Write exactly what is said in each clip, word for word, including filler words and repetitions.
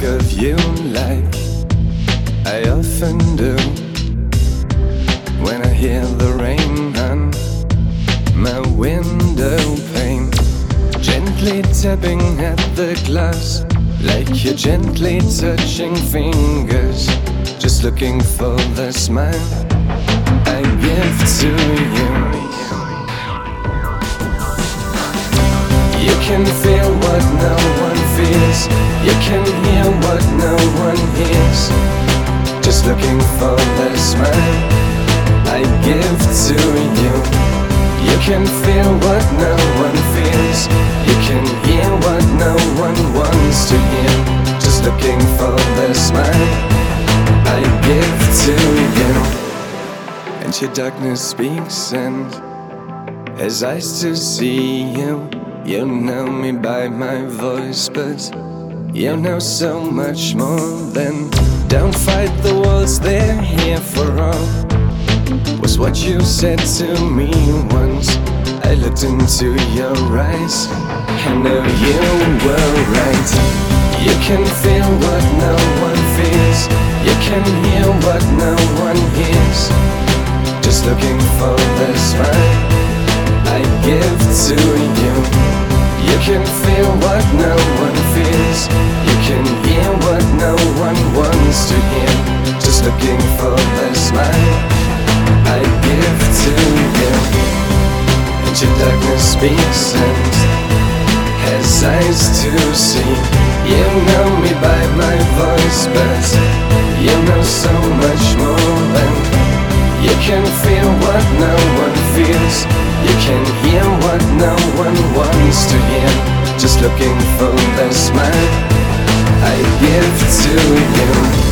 of you like I often do when I hear the rain on my window pane, gently tapping at the glass like you're gently touching fingers, just looking for the smile I give to you. You can feel what no one feels, you can hear what no one hears, just looking for the smile I give to you. You can feel what no one feels, you can hear what no one wants to hear, just looking for the smile I give to you. And your darkness speaks and has eyes to see you. You know me by my voice, but you know so much more than don't fight the wars, they're here for all, was what you said to me once. I looked into your eyes, I know you were right. You can feel what no one feels, you can hear what no one hears, just looking for the smile I give to you. You can feel what no one feels, you can hear what no one wants to hear, just looking for the smile I give to you. And your darkness speaks and has eyes to see. You know me by my voice, but you know so much more than you can feel what no one feels, you can hear what no one wants to hear, just looking for the smile I give to you.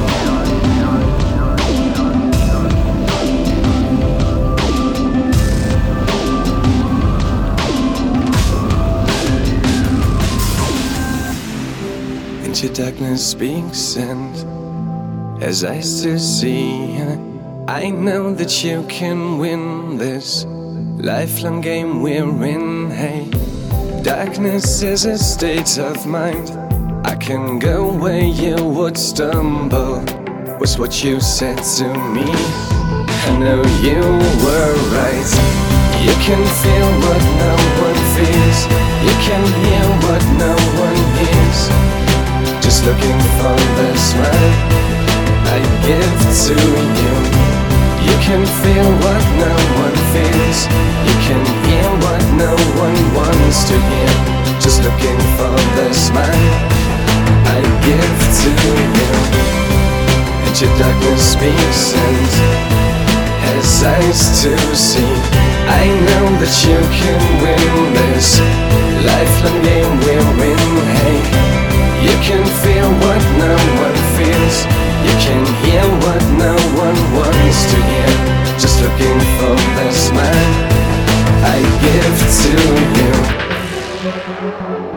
And your darkness speaks and has eyes to see. I know that you can win this lifelong game we're in. Hey, darkness is a state of mind, I can go where you would stumble, was what you said to me. I know you were right. You can feel what no one feels, you can hear what no one hears, just looking for the smile I give to you. You can feel what no one feels, you can hear what no one wants to hear, just looking for the smile I give to you. And your darkness speaks and has eyes to see. I know that you can win this lifelong game we're in. Hey, you can feel what no one feels, you can hear what no one wants to hear, just looking for the smile I give to you.